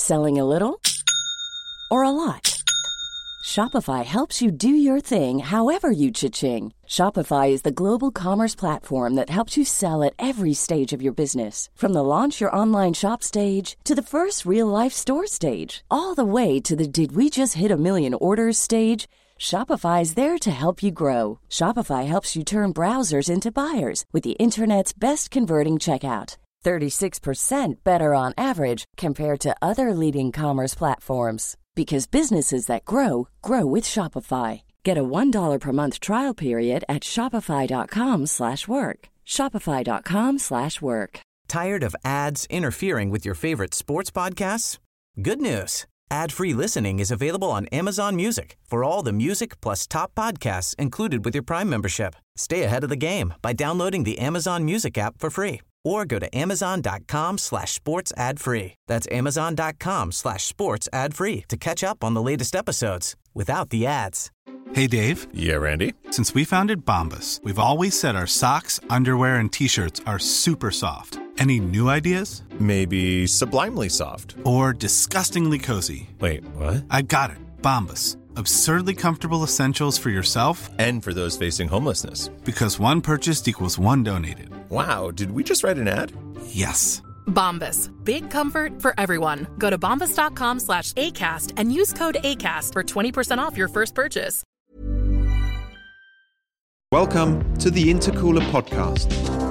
Selling a little or a lot? Shopify helps you do your thing however you cha-ching. Shopify is the global commerce platform that helps you sell at every stage of your business. From the launch your online shop stage to the first real-life store stage, all the way to the did we just hit a million orders stage. Shopify is there to help you grow. Shopify helps you turn browsers into buyers with the internet's best converting checkout. 36% better on average compared to other leading commerce platforms. Because businesses that grow, grow with Shopify. Get a $1 per month trial period at shopify.com/work. Shopify.com/work. Tired of ads interfering with your favorite sports podcasts? Good news. Ad-free listening is available on Amazon Music for all the music plus top podcasts included with your Prime membership. Stay ahead of the game by downloading the Amazon Music app for free or go to amazon.com/sports ad free. That's amazon.com/sports ad free to catch up on the latest episodes without the ads. Hey, Dave. Yeah, Randy. Since we founded Bombas, we've always said our socks, underwear, and T-shirts are super soft. Any new ideas? Maybe sublimely soft. Or disgustingly cozy. Wait, what? I got it. Bombas. Absurdly comfortable essentials for yourself and for those facing homelessness. Because one purchased equals one donated. Wow, did we just write an ad? Yes. Bombas. Big comfort for everyone. Go to bombas.com/ACAST and use code ACAST for 20% off your first purchase. Welcome to the Intercooler Podcast.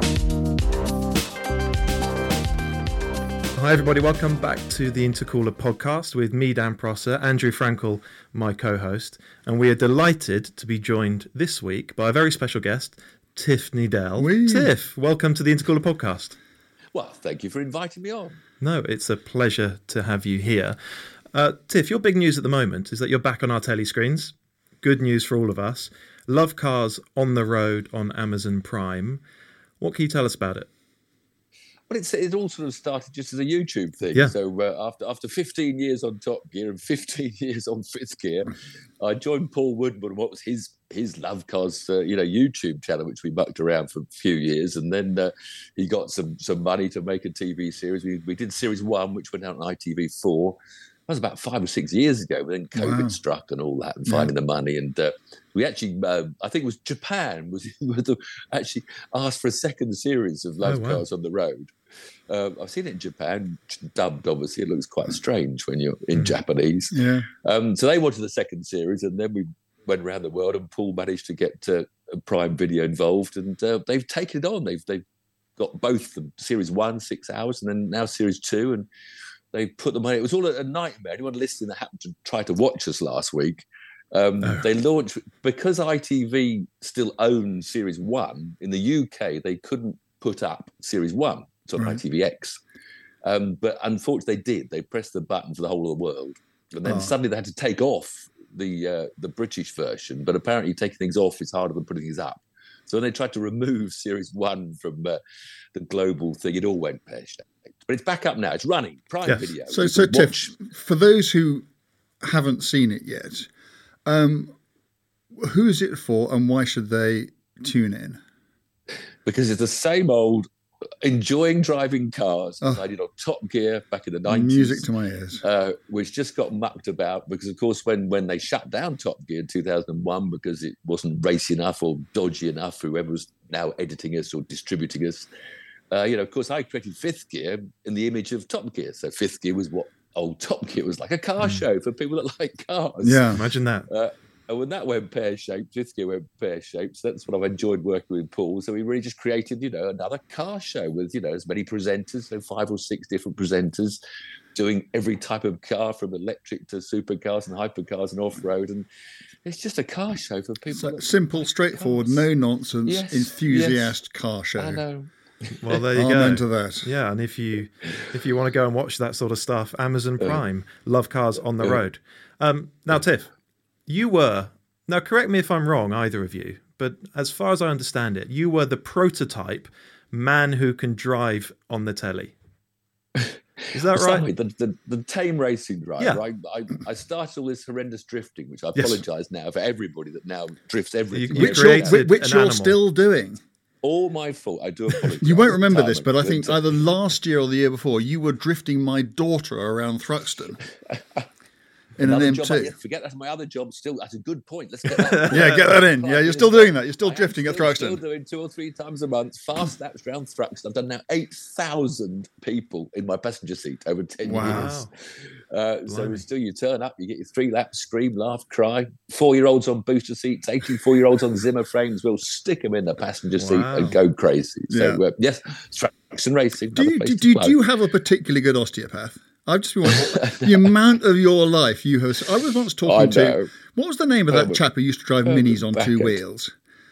Hi everybody, welcome back to the Intercooler Podcast with me, Dan Prosser, Andrew Frankel, my co-host, and we are delighted to be joined this week by a very special guest, Tiff Needell. Tiff, welcome to the Intercooler Podcast. Well, thank you for inviting me on. No, it's a pleasure to have you here. Tiff, your big news at the moment is that you're back on our telly screens. Good news for all of us. Love Cars on the Road on Amazon Prime. What can you tell us about it? Well, it all sort of started just as a YouTube thing. Yeah. So after 15 years on Top Gear and 15 years on Fifth Gear, I joined Paul Woodman on what was his Love Cars YouTube channel, which we mucked around for a few years, and then he got some money to make a TV series. We did series 1, which went out on ITV4. That was about 5 or 6 years ago, but then COVID struck and all that, and finding the money. And we actually, I think it was Japan, actually asked for a second series of Love Cars on the Road. I've seen it in Japan, dubbed obviously. It looks quite strange when you're in Japanese. Yeah. So they wanted the second series, and then we went around the world, and Paul managed to get Prime Video involved, and they've taken it on. They've got both the series 1, 6 hours, and then now series 2, and they put the money. It was all a nightmare. Anyone listening that happened to try to watch us last week, they launched, because ITV still owns series 1 in the UK. They couldn't put up series 1. It's on ITVX, but unfortunately they did. They pressed the button for the whole of the world, and then suddenly they had to take off the British version. But apparently taking things off is harder than putting things up. So when they tried to remove series 1 from the global thing, it all went pear-shaped. But it's back up now. It's running. Prime Video. So Tiff, for those who haven't seen it yet, who is it for and why should they tune in? Because it's the same old enjoying driving cars as I did on Top Gear back in the 90s. Music to my ears. Which just got mucked about because, of course, when they shut down Top Gear in 2001 because it wasn't racy enough or dodgy enough, whoever was now editing us or distributing us, of course, I created Fifth Gear in the image of Top Gear. So Fifth Gear was what old Top Gear was, like a car show for people that like cars. Yeah, imagine that. And when that went pear-shaped, Fifth Gear went pear-shaped. So that's what I've enjoyed working with Paul. So we really just created, another car show with, as many presenters, 5 or 6 different presenters doing every type of car from electric to supercars and hypercars and off-road. And it's just a car show for people. So simple, straightforward, no nonsense, enthusiast car show. I know. Well, there you go. Amen to that. Yeah, and if you want to go and watch that sort of stuff, Amazon Prime, Love Cars on the Road. Now, Tiff, you were, now correct me if I'm wrong, either of you, but as far as I understand it, you were the prototype man who can drive on the telly. Is that right? The tame racing driver. Yeah. I started all this horrendous drifting, which I apologise now for everybody that now drifts everything. Which you're still doing. all my fault. I do apologise. You won't remember this, but I think either last year or the year before, you were drifting my daughter around Thruxton. In an M2. Forget that's my other job still. That's a good point. Let's get that. Yeah, get that in. Yeah, you're still doing that. You're still drifting at Thruxton. Still doing 2 or 3 times a month. Fast laps around Thruxton. I've done now 8,000 people in my passenger seat over 10 years. So still you turn up, you get your 3 laps, scream, laugh, cry. 4-year-olds on booster seats, 84-year-olds on Zimmer frames. We'll stick them in the passenger seat and go crazy. So yes, Thruxton Racing. Do you have a particularly good osteopath? I've just been wondering, the amount of your life you have. I was once talking to. What was the name of that chap who used to drive minis on 2 wheels?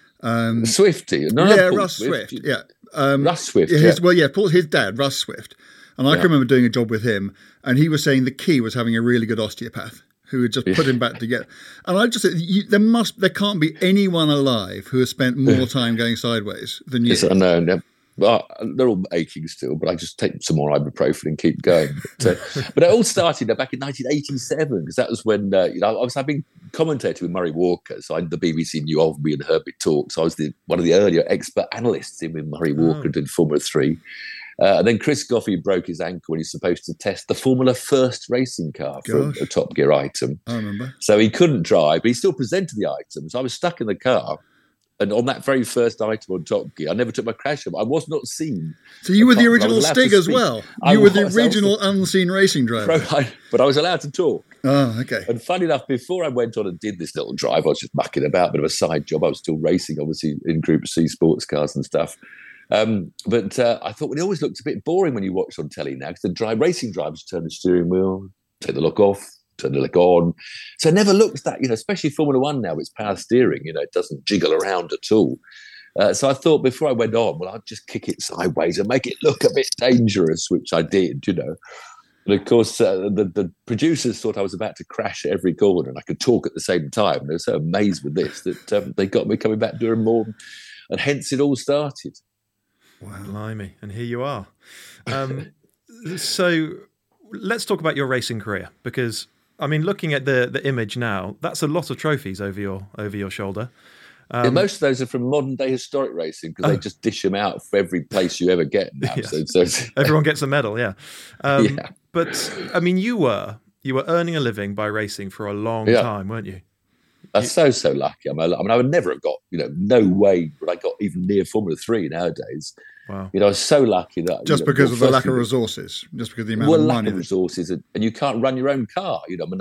Swifty. Russ Swift. Yeah. Russ Swift. His dad, Russ Swift. And I can remember doing a job with him, and he was saying the key was having a really good osteopath who would just put him back together. And I just said, there can't be anyone alive who has spent more time going sideways than you. Yes, I know. No. Well, they're all aching still, but I just take some more ibuprofen and keep going. But it all started back in 1987, because that was when I've been commentating with Murray Walker, so the BBC knew of me and heard me talk. So I was one of the earlier expert analysts in with Murray Walker doing Formula 3. And then Chris Goffey broke his ankle when he's supposed to test the Formula First racing car for a Top Gear item. I remember. So he couldn't drive, but he still presented the item. So I was stuck in the car. And on that very first item on Top Gear, I never took my crash up. I was not seen. So you were the original Stig as well? You were the original unseen racing driver? But I was allowed to talk. Oh, okay. And funny enough, before I went on and did this little drive, I was just mucking about, a bit of a side job. I was still racing, obviously, in Group C sports cars and stuff. But I thought, it always looked a bit boring when you watch on telly now, because the racing drivers turn the steering wheel, take the lock off, turn the lock on. So it never looks that, especially Formula One now, it's power steering, it doesn't jiggle around at all. So I thought before I went on, I'd just kick it sideways and make it look a bit dangerous, which I did, And of course, the producers thought I was about to crash at every corner and I could talk at the same time. And they were so amazed with this that they got me coming back doing more. And hence it all started. Wow, blimey. And here you are. So let's talk about your racing career, because looking at the image now, that's a lot of trophies over your shoulder. Most of those are from modern day historic racing, because they just dish them out for every place you ever get now. Yes. So everyone gets a medal, yeah. But you were earning a living by racing for a long time, weren't you? I'm so lucky. I would never have got, no way would I got even near Formula 3 nowadays. Wow. I was so lucky that... Just because of the lack of resources, just because of the amount of money. Lack of resources, and you can't run your own car.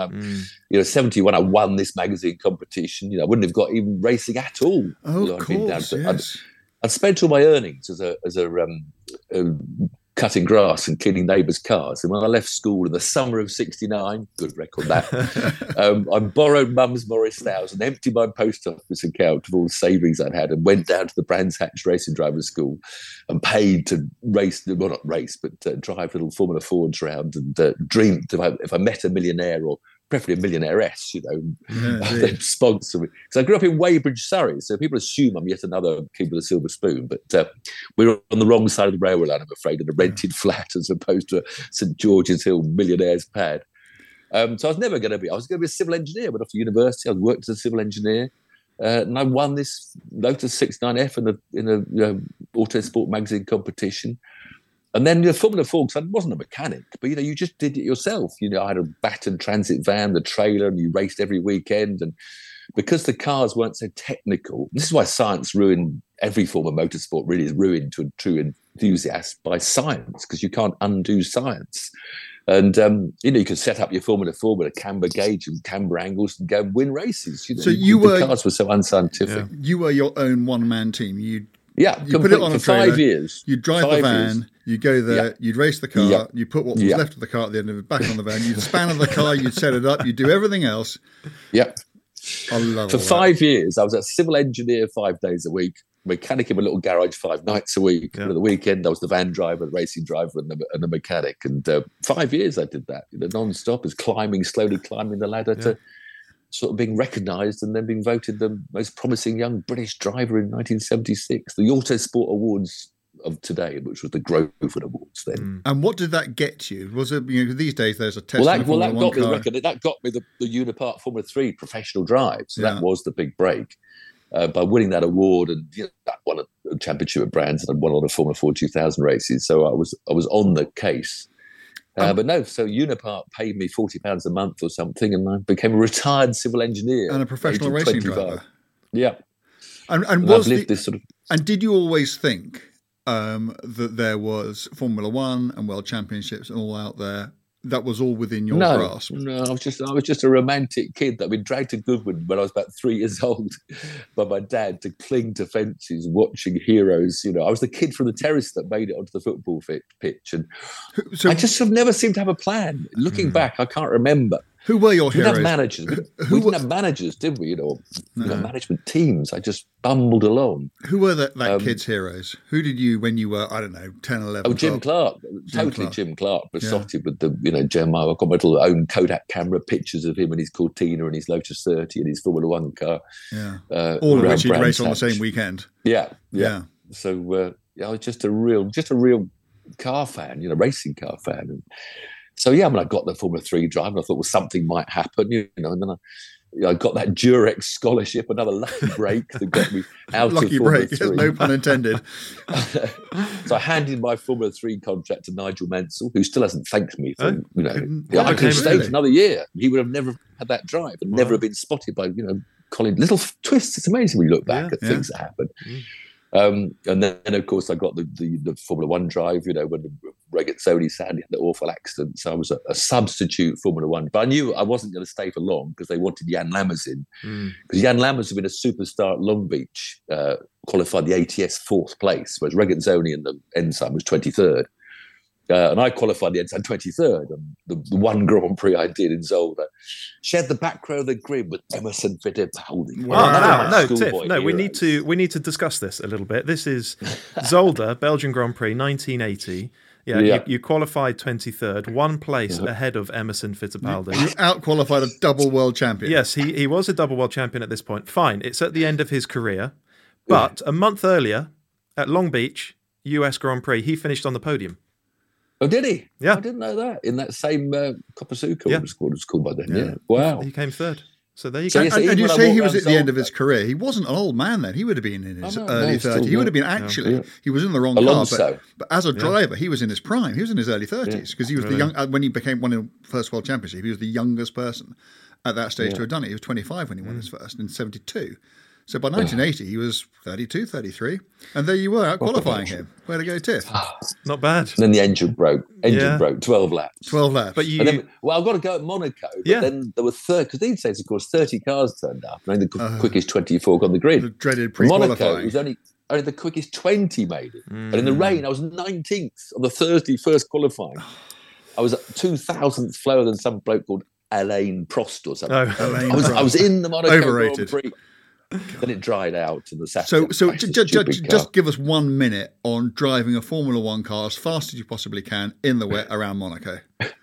70 when I won this magazine competition, I wouldn't have got even racing at all. Oh, of course, yes. I'd spent all my earnings as a cutting grass and cleaning neighbours' cars. And when I left school in the summer of '69, good record that, I borrowed Mum's Morris 1000, emptied my post office account of all the savings I'd had, and went down to the Brands Hatch Racing Drivers School and paid to race, well, not race, but drive little Formula Fords around, and dreamed if I met a millionaire, or preferably a millionairess, they'd sponsor me. Because I grew up in Weybridge, Surrey, so people assume I'm yet another kid with a silver spoon. But we were on the wrong side of the railway line, I'm afraid, in a rented flat as opposed to a St George's Hill millionaire's pad. So I was never going to be. I was going to be a civil engineer. Went off to university. I worked as a civil engineer, and I won this Lotus 69F in the Autosport magazine competition. And then the Formula 4, because I wasn't a mechanic, but, you just did it yourself. I had a Baton transit van, the trailer, and you raced every weekend. And because the cars weren't so technical, this is why science ruined every form of motorsport, really is ruined to a true enthusiast by science, because you can't undo science. And, you can set up your Formula 4 with a camber gauge and camber angles and go and win races. So the cars were so unscientific. Yeah. You were your own one-man team. You put it on for 5 years. You drive the van, you go there, you'd race the car, you put what was left of the car at the end of it back on the van, you'd span the car, you'd set it up, you'd do everything else. Yep. I love For 5 years, I was a civil engineer 5 days a week, mechanic in a little garage 5 nights a week. And at the weekend, I was the van driver, the racing driver, and the mechanic. And 5 years I did that, non-stop, as slowly climbing the ladder to sort of being recognised and then being voted the most promising young British driver in 1976. The Autosport Awards of today, which was the Grosvenor Awards then. And what did that get you? Was it, these days there's a test. That got me the record. That got me the Unipart Formula 3 professional drive. So that was the big break. by winning that award, and I won a championship at Brands, and I won a lot of Formula 4 2000 races. So I was on the case. But no, so Unipart paid me £40 a month or something, and I became a retired civil engineer and a professional racing 25. driver. Yeah, and was this sort of. And did you always think that there was Formula One and World Championships and all out there? That was all within your grasp. No, I was just a romantic kid that had been dragged to Goodwood when I was about 3 years old by my dad to cling to fences, watching heroes. I was the kid from the terrace that made it onto the football pitch, and so, I just sort of never seemed to have a plan. Looking back, I can't remember. Who were your heroes? We didn't have managers. We didn't have managers, did we? Management teams. I just bumbled along. Who were that kid's heroes? Who did you, when you were, I don't know, 10, 11? Oh, Jim Clark. Jim Clark. Besotted with the, Gemma. I've got my little own Kodak camera pictures of him and his Cortina and his Lotus 30 and his Formula One car. Yeah. All of which he'd race on the same weekend. Yeah. So I was just a real car fan, racing car fan. And so, when I got the Formula 3 drive, and I thought, well, something might happen, and then I got that Durex scholarship, another lucky break that got me out of Formula 3. No pun intended. So I handed my Formula 3 contract to Nigel Mansell, who still hasn't thanked me for, I could have stayed for another year. He would have never had that drive and never have been spotted by, Colin. Little twists. It's amazing when you look back at things that happen. And then, of course, I got the Formula One drive, when Regazzoni sadly had that awful accident. So I was a substitute Formula One. But I knew I wasn't going to stay for long because they wanted Jan Lammers in. Because Jan Lammers had been a superstar at Long Beach, qualified the ATS 4th place, whereas Regazzoni and the Ensign was 23rd. And I qualified the Ensign 23rd. And the one Grand Prix I did in Zolder shared the back row of the grid with Emerson Fittipaldi. No, Tiff. No, we need to discuss this a little bit. This is Zolder, Belgian Grand Prix, 1980. You qualified 23rd, one place ahead of Emerson Fittipaldi. You out-qualified a double world champion. Yes, he was a double world champion at this point. Fine, it's at the end of his career. But a month earlier, at Long Beach, US Grand Prix, he finished on the podium. Oh, did he? Yeah. I didn't know that. In that same Copazuca, it was called by then. Yeah. Wow. He came third. So there you go. And you say he was at the end of his career. He wasn't an old man then. He would have been in his early 30s. He would have been he was in the wrong car. But as a driver, he was in his prime. He was in his early 30s because he was the young. When he became one in the first world championship, he was the youngest person at that stage to have done it. He was 25 when he won his first in 72. So by 1980, he was 32, 33. And there you were, out qualifying him. Way to go, Tiff. Not bad. And then the engine broke. 12 laps. 12 laps. But I've got to go at Monaco. But then there were 30, because these days, of course, 30 cars turned up. And only the quickest 24 got on the grid. The dreaded pre-qualifying. Monaco, it was only the quickest 20 made it. And in the rain, I was 19th on the Thursday first qualifying. I was 2,000th slower than some bloke called Alain Prost or something. I was in the Monaco Overrated. Grand Prix. Then it dried out in the Saturday. So just give us 1 minute on driving a Formula One car as fast as you possibly can in the wet around Monaco.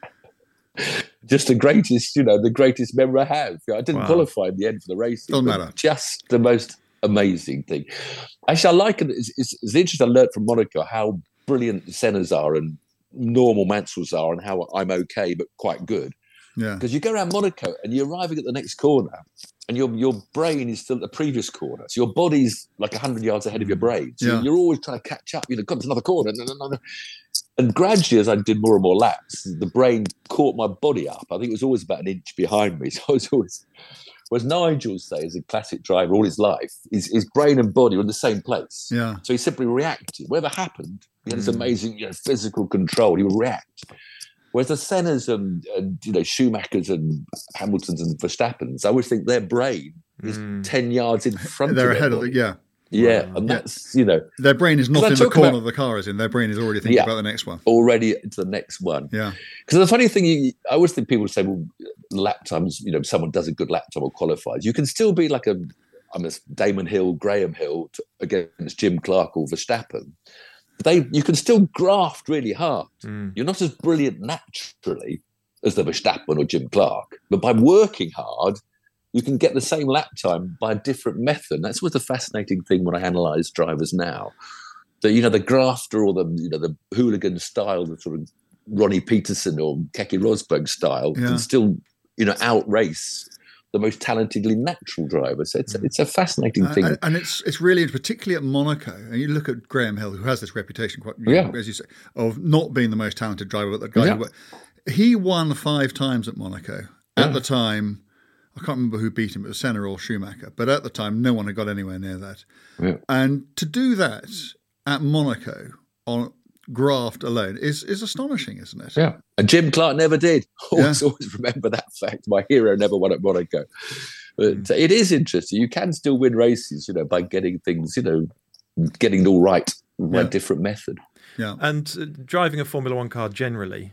Just the greatest memory I have. I didn't qualify in the end for the race. Doesn't matter. Just the most amazing thing. Actually, I like it. It's interesting. I learned from Monaco how brilliant Senna's are and normal Mansel's are, and how I'm okay but quite good. Yeah. Because you go around Monaco and you're arriving at the next corner, and your brain is still at the previous corner. So your body's like 100 yards ahead of your brain. So you're always trying to catch up. God, there's another corner. And gradually, as I did more and more laps, the brain caught my body up. I think it was always about an inch behind me. So I was always... Whereas Nigel, say, is a classic driver all his life, his brain and body were in the same place. Yeah. So he simply reacted. Whatever happened, he had this amazing physical control. He would react. Whereas the Sennas and Schumachers and Hamiltons and Verstappens, I always think their brain is 10 yards in front of them. They're ahead of it, Yeah, and that's, Their brain is not in the corner of the car, as in their brain is already thinking about the next one. Already into the next one. Yeah. Because the funny thing, I always think people say, well, lap times, someone does a good lap time or qualifies. You can still be like a Damon Hill, Graham Hill against Jim Clark or Verstappen. You can still graft really hard. You're not as brilliant naturally as the Verstappen or Jim Clark, but by working hard, you can get the same lap time by a different method. That's what's the fascinating thing when I analyse drivers now. The grafter or the hooligan style, the sort of Ronnie Peterson or Keke Rosberg style can still, outrace the most talentedly natural driver. So it's a fascinating thing. And it's really, particularly at Monaco, and you look at Graham Hill, who has this reputation, as you say, of not being the most talented driver, but the guy he won 5 times at Monaco. At the time, I can't remember who beat him, it was Senna or Schumacher, but at the time, no one had got anywhere near that. Yeah. And to do that at Monaco on graft alone is astonishing, isn't it? Yeah. And Jim Clark never did. Always remember that fact. My hero never won at Monaco. But it is interesting. You can still win races, by getting things, getting it all right by a different method. Yeah. And driving a Formula One car generally,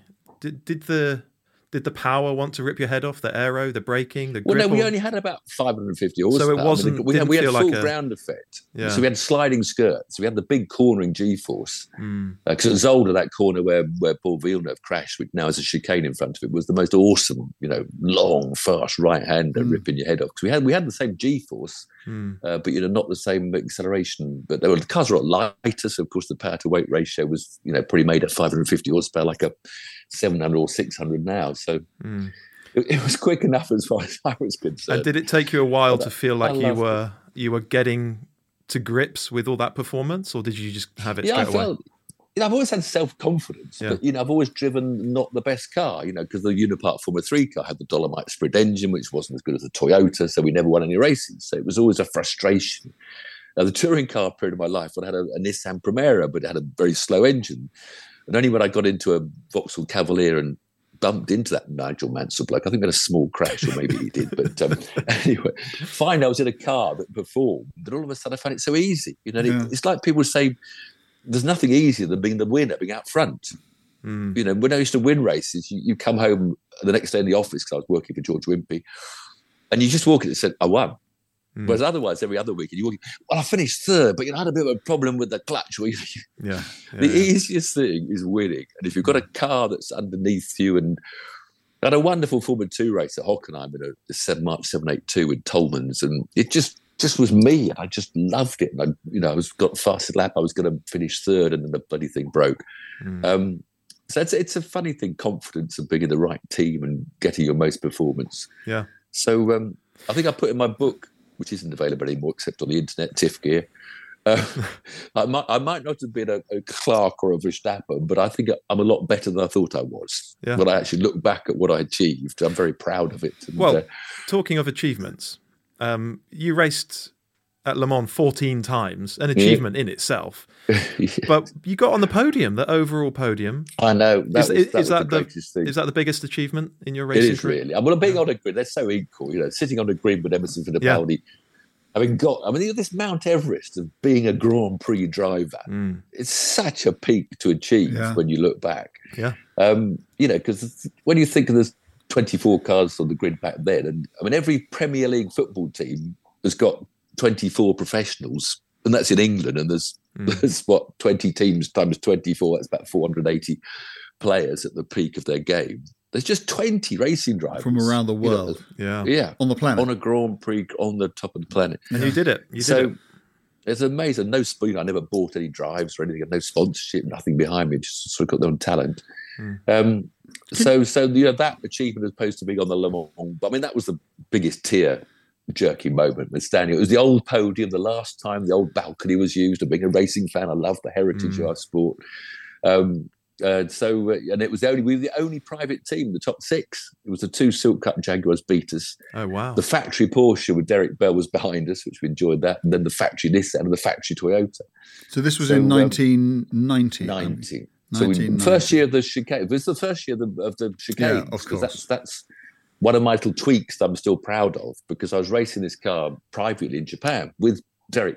did the power want to rip your head off? The aero, the braking, the grip? Well, no, we only had about 550 horsepower. So it wasn't. We had feel full like ground effect. Yeah. So we had sliding skirts. We had the big cornering G-force. Because it was older, that corner where Paul Villeneuve crashed, which now has a chicane in front of it, was the most awesome, long, fast right-hander ripping your head off. Because we had the same G-force, but not the same acceleration. But the cars were a lot lighter, so of course the power-to-weight ratio was, probably made at 550 horsepower, like a 700 or 600 now. So it was quick enough as far as I was concerned. And did it take you a while to feel like you were getting to grips with all that performance, or did you just have it straight away? I've always had self-confidence, but, I've always driven not the best car, because the Unipart Formula 3 car had the Dolomite Sprint engine, which wasn't as good as the Toyota, so we never won any races. So it was always a frustration. Now, the touring car period of my life, I had a Nissan Primera, but it had a very slow engine. And only when I got into a Vauxhall Cavalier and bumped into that Nigel Mansell bloke, I think we had a small crash, or maybe he did. But anyway, finally I was in a car that performed. And all of a sudden I found it so easy. It's like people say, there's nothing easier than being the winner, being out front. When I used to win races, you come home the next day in the office, because I was working for George Wimpey, and you just walk in and said, I won. Whereas otherwise, every other weekend, you walk in, I finished third, but I had a bit of a problem with the clutch. The easiest thing is winning. And if you've got a car that's underneath you, and I had a wonderful Formula 2 race at Hockenheim in a March 782 with Tolmans, and it just was me. I just loved it. And I got the fastest lap. I was going to finish third, and then the bloody thing broke. So it's a funny thing, confidence of being in the right team and getting your most performance. Yeah. So I think I put in my book, which isn't available anymore except on the internet, TIFF Gear. I might not have been a Clark or a Verstappen, but I think I'm a lot better than I thought I was. Yeah. When I actually look back at what I achieved, I'm very proud of it. And, talking of achievements, you raced at Le Mans 14 times, an achievement in itself. But you got on the podium, the overall podium. I know. That was the greatest thing. Is that the biggest achievement in your racing? It is really. Being on a grid, they're so equal. Sitting on a grid with Emerson Fittipaldi. This Mount Everest of being a Grand Prix driver, it's such a peak to achieve when you look back. Yeah. Because when you think of the 24 cars on the grid back then, and every Premier League football team has got 24 professionals, and that's in England, and there's 20 teams times 24, that's about 480 players at the peak of their game. There's just 20 racing drivers from around the world, on the planet, on a Grand Prix on the top of the planet. And you did it. It's amazing. No spoon. I never bought any drives or anything. No sponsorship. Nothing behind me. Just sort of got their own talent. So that achievement as opposed to being on the Le Mans. But that was the biggest tear-jerking moment with standing. It was the old podium. The last time the old balcony was used. And being a racing fan, I love the heritage of our sport. And it was we were the only private team in the top 6. It was the 2 Silk Cup Jaguars beat us. Oh, wow. The factory Porsche with Derek Bell was behind us, which we enjoyed that. And then the factory Nissan and the factory Toyota. So this was in 1990? 19. So first year of the chicane. It was the first year of the chicane. Yeah, of course. That's one of my little tweaks that I'm still proud of, because I was racing this car privately in Japan with Derek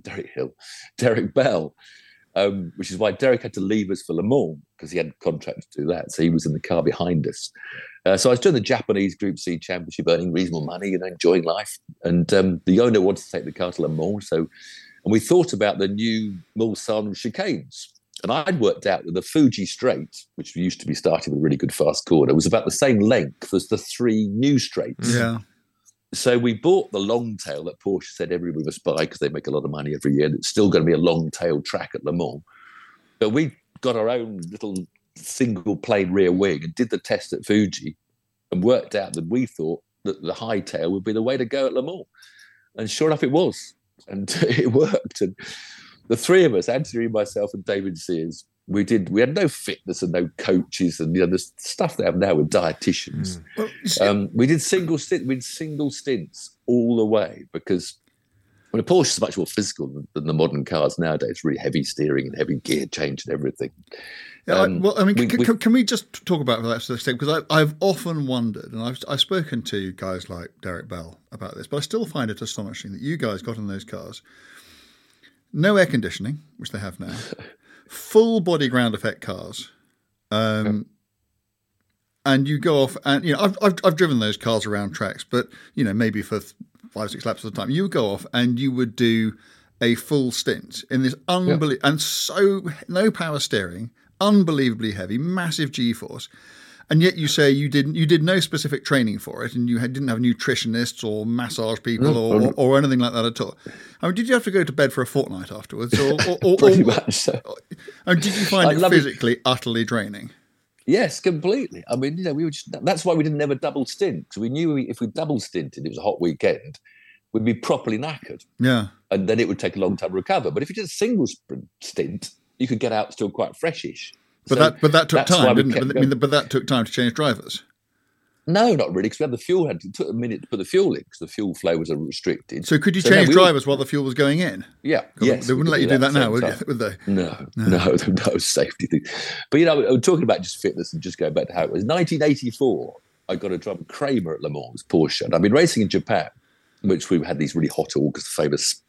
Bell. Which is why Derek had to leave us for Le Mans, because he had a contract to do that. So he was in the car behind us. So I was doing the Japanese Group C Championship, earning reasonable money, enjoying life. And the owner wanted to take the car to Le Mans. And we thought about the new Mulsanne chicanes. And I'd worked out that the Fuji Straight, which used to be starting with a really good fast corner, was about the same length as the 3 new straights. Yeah. So we bought the long tail that Porsche said everybody must buy because they make a lot of money every year. And it's still going to be a long tail track at Le Mans. But we got our own little single plane rear wing and did the test at Fuji and worked out that we thought that the high tail would be the way to go at Le Mans. And sure enough, it was. And it worked. And the three of us, Anthony, myself, and David Sears, we had no fitness and no coaches and the stuff they have now with dietitians. We did single stints all the way because a Porsche is much more physical than the modern cars nowadays. Really heavy steering and heavy gear change and everything. Yeah, can we just talk about that sort of thing? Because I've often wondered, and I've spoken to guys like Derek Bell about this, but I still find it astonishing that you guys got in those cars, no air conditioning, which they have now, full body ground effect cars, and you go off and I've driven those cars around tracks, but maybe for 5-6 laps at a time, you would go off and you would do a full stint in this unbelievable and so no power steering. Unbelievably heavy, massive G-force, and yet you say you did no specific training for it, and you didn't have nutritionists or massage people or anything like that at all. I mean, did you have to go to bed for a fortnight afterwards, or pretty much so? And did you find it physically utterly draining? Yes, completely. I mean, that's why we didn't have a double stint, because we knew if we double stinted, it was a hot weekend, we'd be properly knackered. Yeah, and then it would take a long time to recover. But if you did a single stint, you could get out still quite freshish. But that took time, didn't it? But that took time to change drivers. No, not really, because we had the fuel. It took a minute to put the fuel in because the fuel flow was restricted. So could you change drivers while the fuel was going in? Yeah, yes. They wouldn't let you do that now, would they? No safety thing. But I'm talking about just fitness and just going back to how it was. 1984, I got to drive a Kramer at Le Mans Porsche, and I've been racing in Japan, which we had these really hot August famous.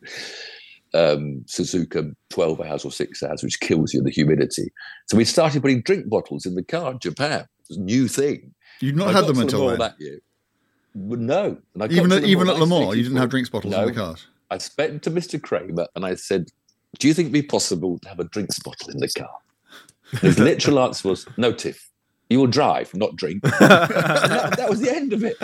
Suzuka 12 hours or 6 hours, which kills you in the humidity. So we started putting drink bottles in the car in Japan. It was a new thing. You'd not had them until then? That year. No. And even at Le Mans, you didn't have drinks bottles in the cars? I spoke to Mr. Kramer and I said, do you think it'd be possible to have a drinks bottle in the car? And his literal answer was, no, Tiff. You will drive, not drink. That was the end of it.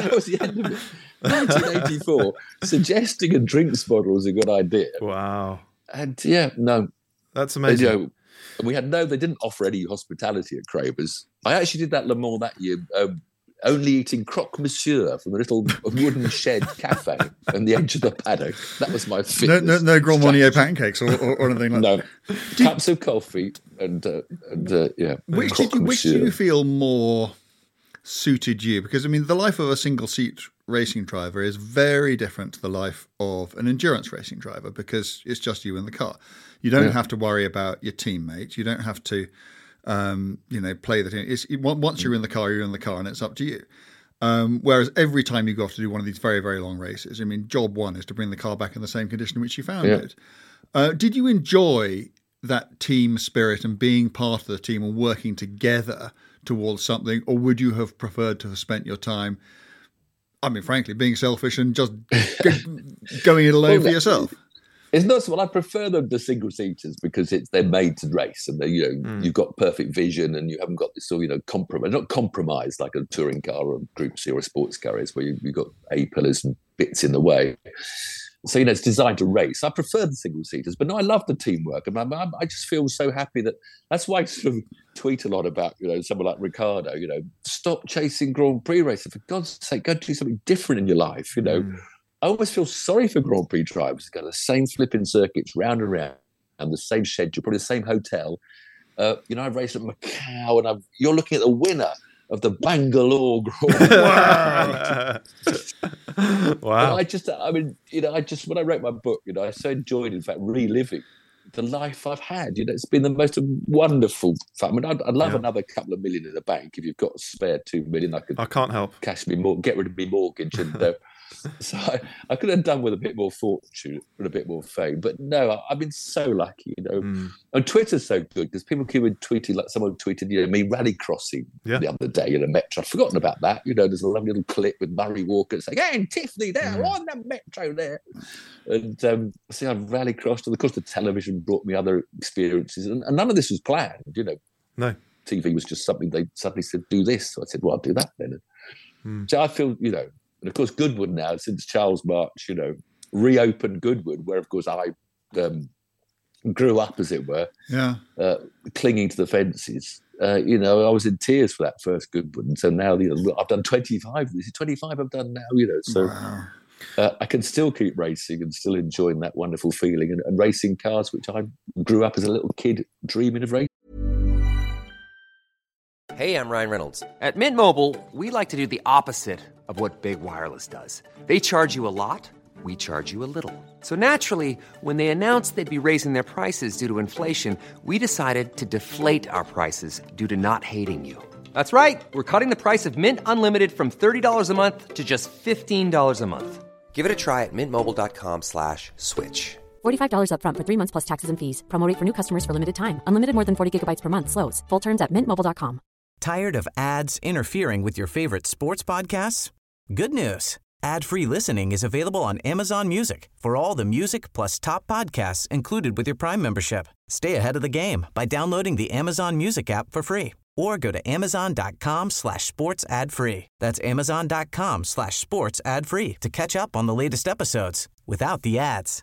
1984, suggesting a drinks bottle was a good idea. Wow. And that's amazing. They didn't offer any hospitality at Kramer's. I actually did that Le Mans that year, only eating croque monsieur from a little wooden shed cafe on the edge of the paddock. That was my fitness. No Grand Marnier pancakes or anything like that. No, cups of coffee and Which do you feel more suited you? Because the life of a single seat racing driver is very different to the life of an endurance racing driver because it's just you in the car. You don't have to worry about your teammates. You don't have to. Play the team. Once you're in the car, and it's up to you. Whereas every time you go off to do one of these very, very long races, job one is to bring the car back in the same condition in which you found it. Did you enjoy that team spirit and being part of the team and working together towards something, or would you have preferred to have spent your time, frankly, being selfish and just going it alone for yourself? It's not so. Well, I prefer the single seaters because they're made to race, and you've got perfect vision, and you haven't got this sort of compromise. Not compromised like a touring car or a Group C or a sports car is, where you've got A-pillars and bits in the way. So it's designed to race. I prefer the single seaters, but no, I love the teamwork, and I just feel so happy that's why I sort of tweet a lot about someone like Ricciardo. Stop chasing Grand Prix racing, for God's sake. Go do something different in your life. I always feel sorry for Grand Prix drivers. Go the same flipping circuits round and round, and the same schedule, probably the same hotel. I've raced at Macau, and you're looking at the winner of the Bangalore Grand Prix. Wow! When I wrote my book, I so enjoyed, in fact, reliving the life I've had. It's been the most wonderful fun. I'd love another couple of million in the bank if you've got a spare 2 million. I can't help get rid of my mortgage and. So I could have done with a bit more fortune and a bit more fame, but no, I've been so lucky, And Twitter's so good because people keep tweeting, like someone tweeted, me rallycrossing the other day in a Metro. I've forgotten about that. There's a lovely little clip with Murray Walker saying, "Hey, Tiffany there on the Metro there," and see, I've rallycrossed, and of course the television brought me other experiences, and none of this was planned. No, TV was just something they suddenly said, "Do this," so I said, "Well, I'll do that then." So I feel, And of course, Goodwood now, since Charles March, reopened Goodwood, where, of course, I grew up, as it were, clinging to the fences. I was in tears for that first Goodwood. And so now, I've done 25. This is 25 I've done now, So Wow. I can still keep racing and still enjoying that wonderful feeling and racing cars, which I grew up as a little kid dreaming of racing. Hey, I'm Ryan Reynolds. At Mint Mobile, we like to do the opposite of what Big Wireless does. They charge you a lot, we charge you a little. So naturally, when they announced they'd be raising their prices due to inflation, we decided to deflate our prices due to not hating you. That's right. We're cutting the price of Mint Unlimited from $30 a month to just $15 a month. Give it a try at mintmobile.com/switch. $45 up front for 3 months plus taxes and fees. Promo rate for new customers for limited time. Unlimited more than 40 gigabytes per month. Slows full terms at mintmobile.com. Tired of ads interfering with your favorite sports podcasts? Good news. Ad-free listening is available on Amazon Music for all the music plus top podcasts included with your Prime membership. Stay ahead of the game by downloading the Amazon Music app for free or go to amazon.com/sports ad free. That's amazon.com/sports ad free to catch up on the latest episodes without the ads.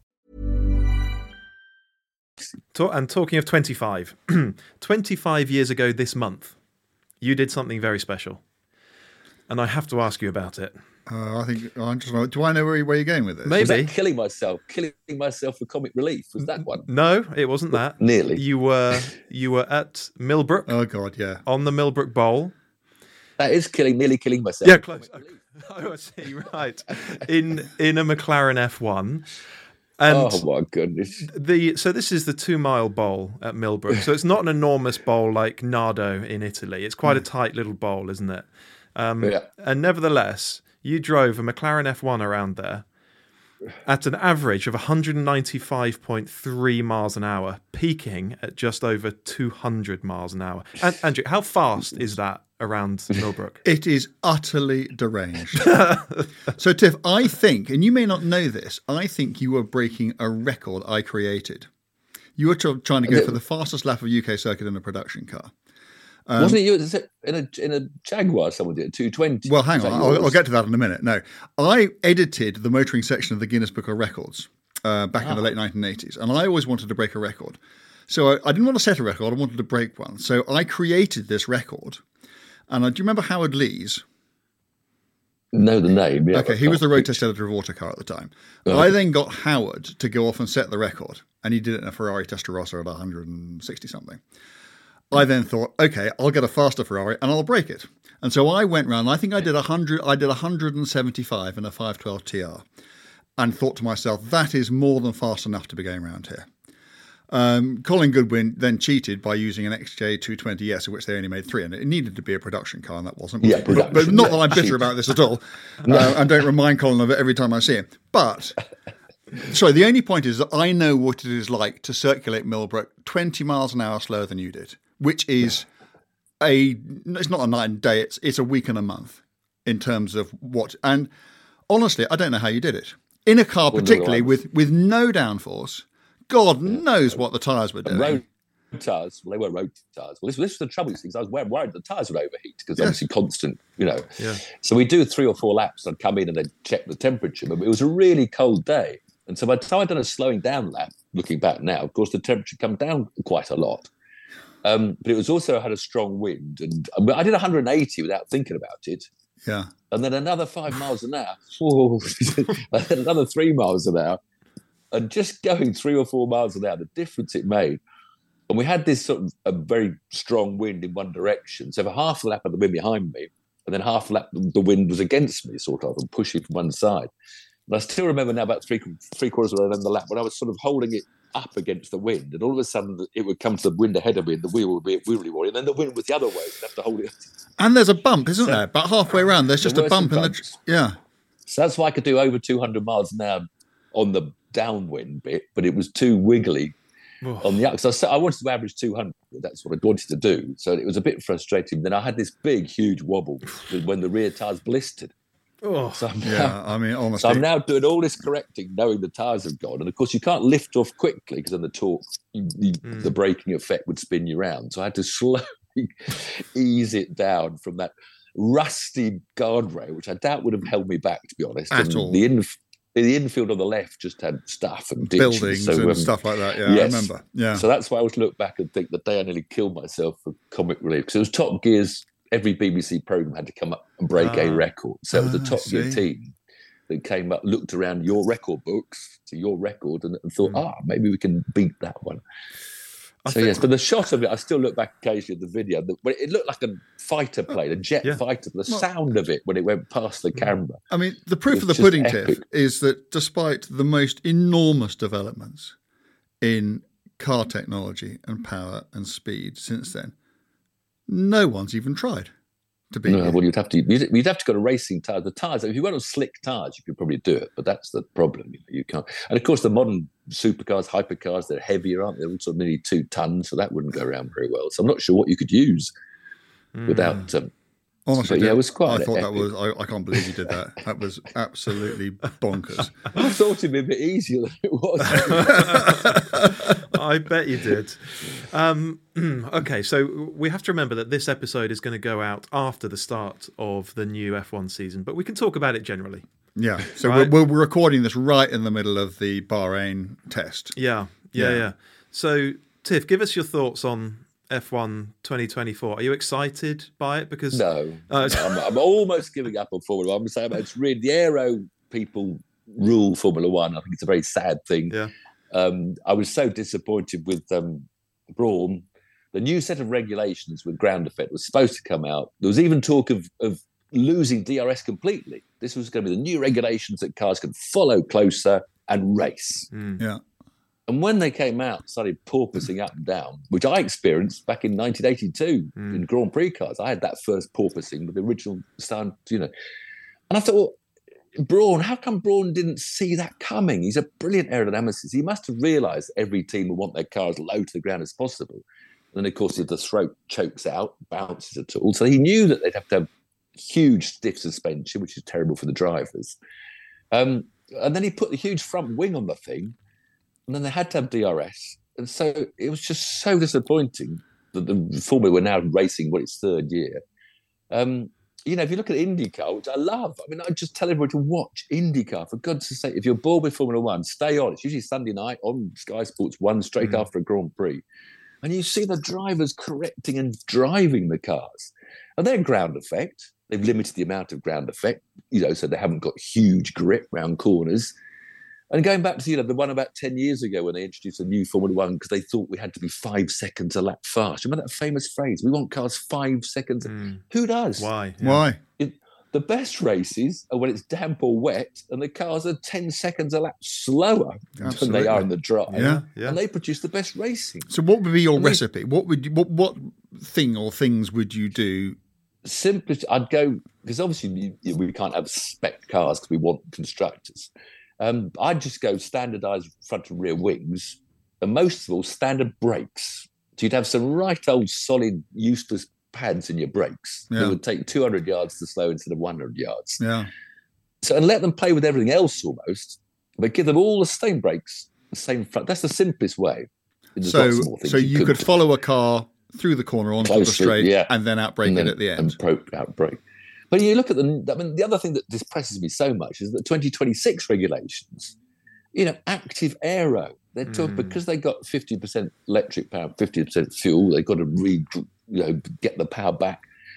And talking of 25, 25 years ago this month, you did something very special. And I have to ask you about it. I think do I know where you're going with this? Maybe. Was that killing myself for comic relief? Was that one? No, it wasn't that. Nearly. You were at Millbrook. Oh God, yeah. On the Millbrook Bowl. That is nearly killing myself. Yeah, close. Oh, I see. Right. In a McLaren F1. And oh my goodness! So this is the 2 Mile Bowl at Millbrook. So it's not an enormous bowl like Nardo in Italy. It's quite a tight little bowl, isn't it? Yeah. And nevertheless, you drove a McLaren F1 around there at an average of 195.3 miles an hour, peaking at just over 200 miles an hour. And Andrew, how fast is that around Millbrook? It is utterly deranged. So, Tiff, I think, and you may not know this, I think you were breaking a record I created. You were trying to go for the fastest lap of UK circuit in a production car. Wasn't it you in a Jaguar? Someone did 220. Well, hang on, I'll get to that in a minute. No, I edited the motoring section of the Guinness Book of Records back in the late 1980s, and I always wanted to break a record. So I didn't want to set a record; I wanted to break one. So I created this record. And do you remember Howard Lees? Know the name, yeah. Okay, he was the road test editor of Autocar at the time. Oh. I then got Howard to go off and set the record, and he did it in a Ferrari Testarossa at 160 something. I then thought, okay, I'll get a faster Ferrari and I'll break it. And so I went round. I think I did 175 in a 512 TR, and thought to myself, that is more than fast enough to be going around here. Colin Goodwin then cheated by using an XJ220S, of which they only made 3, and it needed to be a production car, and that wasn't. Yeah, but not that I'm bitter about this at all, and don't remind Colin of it every time I see him. But, sorry, the only point is that I know what it is like to circulate Millbrook 20 miles an hour slower than you did, which is it's not a night and day, it's a week and a month in terms of what. And honestly, I don't know how you did it. In a car, particularly with no downforce. God knows what the tyres were doing. Road tyres, well, they were road tyres. Well, this was the trouble. I was worried the tyres would overheat because obviously constant, Yeah. So we do 3 or 4 laps. I'd come in and they'd check the temperature. But it was a really cold day. And so by the time I'd done a slowing down lap, looking back now, of course, the temperature come down quite a lot. But it was also had a strong wind. And I did 180 without thinking about it. Yeah. And then another 5 miles an hour. And then another 3 miles an hour. And just going 3 or 4 miles an hour, the difference it made. And we had this sort of a very strong wind in one direction. So for half a lap of the wind behind me, and then half a lap the wind was against me, sort of, and pushing from one side. And I still remember now about three quarters of the way down the lap when I was sort of holding it up against the wind, and all of a sudden it would come to the wind ahead of me, and the wheel would be wibbly-wobbly, and then the wind was the other way. So I'd have to hold it. And there's a bump, isn't there? About halfway around, there's just a bump in the. Yeah. So that's why I could do over 200 miles an hour on the downwind bit, but it was too wiggly on the up. So I wanted to average 200. That's what I wanted to do. So it was a bit frustrating. Then I had this big, huge wobble when the rear tyres blistered. So honestly. So I'm now doing all this correcting, knowing the tyres have gone. And of course, you can't lift off quickly because then the torque, the braking effect would spin you around. So I had to slowly ease it down from that rusty guardrail, which I doubt would have held me back, to be honest. At all. the infield on the left just had stuff and ditches, buildings and stuff like that. Yeah, yes. I remember. Yeah. So that's why I always look back and think the day I nearly killed myself for comic relief, because it was Top Gear's. Every BBC programme had to come up and break a record. So it was the Top Gear team that came up, looked around your record books to your record and thought, maybe we can beat that one. Yes, but the shot of it, I still look back occasionally at the video. It looked like a fighter plane, a jet fighter. The sound of it when it went past the camera. I mean, the proof of the pudding, Tiff, is that despite the most enormous developments in car technology and power and speed since then, no one's even tried to beat it. Well, you'd have to go to racing tyres. The tyres, if you went on slick tyres, you could probably do it, but that's the problem. You can't. And of course, the modern supercars, hypercars, they're heavier, aren't they? They're also nearly 2 tons, so that wouldn't go around very well. So I'm not sure what you could use without. Honestly, it was quite. I thought that was. I can't believe you did that. That was absolutely bonkers. I thought it'd be a bit easier than it was. I bet you did. Okay, so we have to remember that this episode is going to go out after the start of the new F1 season, but we can talk about it generally. Yeah, so right? we're recording this right in the middle of the Bahrain test. Yeah. So, Tiff, give us your thoughts on F1 2024. Are you excited by it? Because no, I'm almost giving up on Formula 1. I'm saying it's really the aero people rule Formula 1. I think it's a very sad thing. Yeah. I was so disappointed with Brawn. The new set of regulations with ground effect was supposed to come out. There was even talk of losing DRS completely. This was going to be the new regulations that cars could follow closer and race. Yeah. And when they came out, started porpoising up and down, which I experienced back in 1982 in Grand Prix cars. I had that first porpoising with the original sound, And I thought, Brawn, how come Brawn didn't see that coming? He's a brilliant aerodynamicist. He must have realised every team would want their car as low to the ground as possible. And then, of course, if the throat chokes out, bounces at all. So he knew that they'd have to have huge stiff suspension, which is terrible for the drivers. And then he put the huge front wing on the thing. And then they had to have DRS. And so it was just so disappointing that the Formula were now racing its 3rd year. If you look at IndyCar, which I love, I just tell everyone to watch IndyCar. For God's sake, if you're bored with Formula 1, stay on. It's usually Sunday night on Sky Sports 1 straight after a Grand Prix. And you see the drivers correcting and driving the cars. And their ground effect, they've limited the amount of ground effect, so they haven't got huge grip round corners. And going back to the one about 10 years ago when they introduced a new Formula 1 because they thought we had to be 5 seconds a lap fast. Remember that famous phrase? We want cars 5 seconds. Who does? Why? Yeah. Why? The best races are when it's damp or wet and the cars are 10 seconds a lap slower than they are in the dry. Yeah. And they produce the best racing. So what would be your recipe? What thing or things would you do? Simply, I'd go, because obviously we can't have spec cars because we want constructors. I'd just go standardised front and rear wings, and most of all, standard brakes. So you'd have some right old solid, useless pads in your brakes that would take 200 yards to slow instead of 100 yards. Yeah. So and let them play with everything else almost, but give them all the same brakes, the same front. That's the simplest way. So you could follow a car through the corner onto the straight and then outbrake it at the end. Outbrake. But you look at the other thing that depresses me so much is that 2026 regulations, active aero, they're talking because they got 50% electric power, 50% fuel, they've got to get the power back,